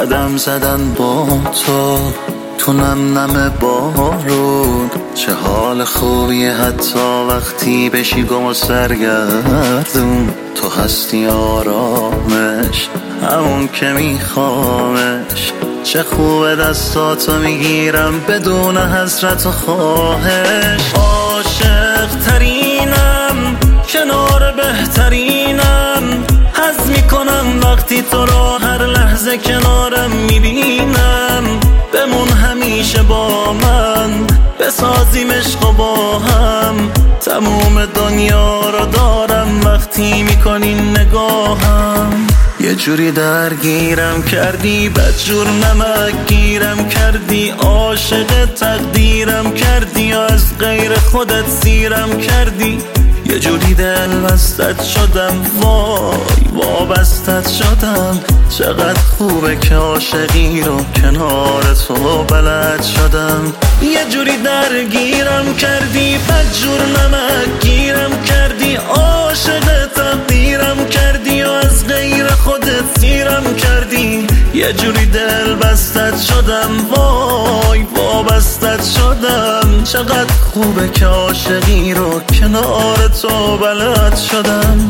قدم زدن با تو نم نم بارون، چه حال خوبیه حتی وقتی بشی گم و سرگردون. تو هستی آرامش، همون که میخوامش. چه خوبه دستاتو میگیرم بدون حسرت و خواهش. عاشق ترینم، کنار بهترینم، حظ میکنم وقتی تو را هر لحظه کنارم میبینم. بمون همیشه با من، بسازیم عشق و با هم. تموم دنیا رو دارم وقتی میکنین نگاهم. یه جوری درگیرم کردی، بدجور نمک گیرم کردی. عاشق تقدیرم کردی، از غیر خودت سیرم کردی. یه جوری دل بستت شدم، وای وابستت شدم. چقدر خوبه که عاشقی رو کنار تو بلد شدم. یه جوری درگیرم کردی، بدجور نمک گیرم کردی. عاشق تقدیرم کردی و از غیر خودت سیرم کردی. یه جوری دل بستت شدم، وای وابستت شدم. چقدر خوبه که عاشقی رو کنار تو بلد شدم.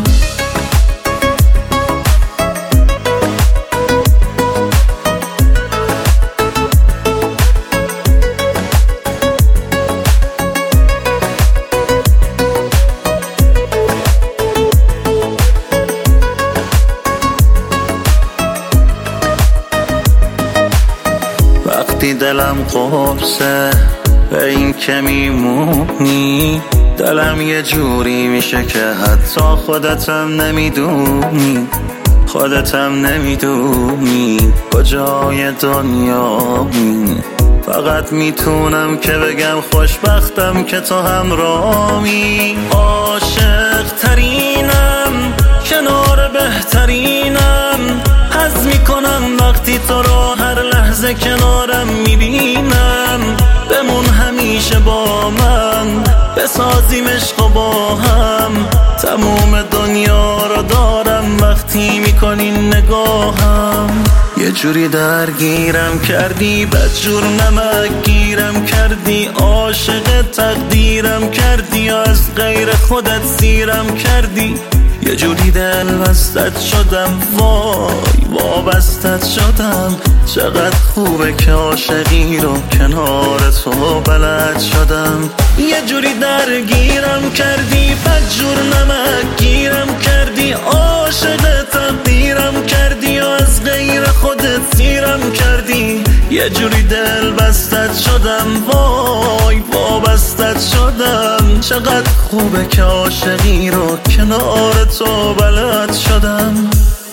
وقتی دلم قرصه به این که میمونی، دلم یه جوری میشه که حتی خودتم نمیدونی. خودتم نمیدونی کجای دنیایی. فقط میتونم که بگم خوشبختم که تو همراهی. عاشق ترینم، کنار بهترینم، حظ میکنم وقتی تو را هر لحظه کنارم میبینم. بمون همیشه با من، بسازیم عشق و با هم. تموم دنیا رو دارم وقتی میکنین نگاهم. یه جوری درگیرم کردی، بدجور نمک گیرم کردی. عاشق تقدیرم کردی، از غیر خودت سیرم کردی. یه جوری دل بستت شدم، وای وابستت شدم. چقدر خوبه که عاشقی رو کنار تو بلد شدم. یه جوری درگیرم کردی، بدجور نمک گیرم کردی. عاشق تقدیرم کردی و از غیر خودت سیرم کردی. یه جوری دل بستت شدم، وای وابستت شدم. چقدر خوبه که عاشقی رو کنار تو بلد شدم.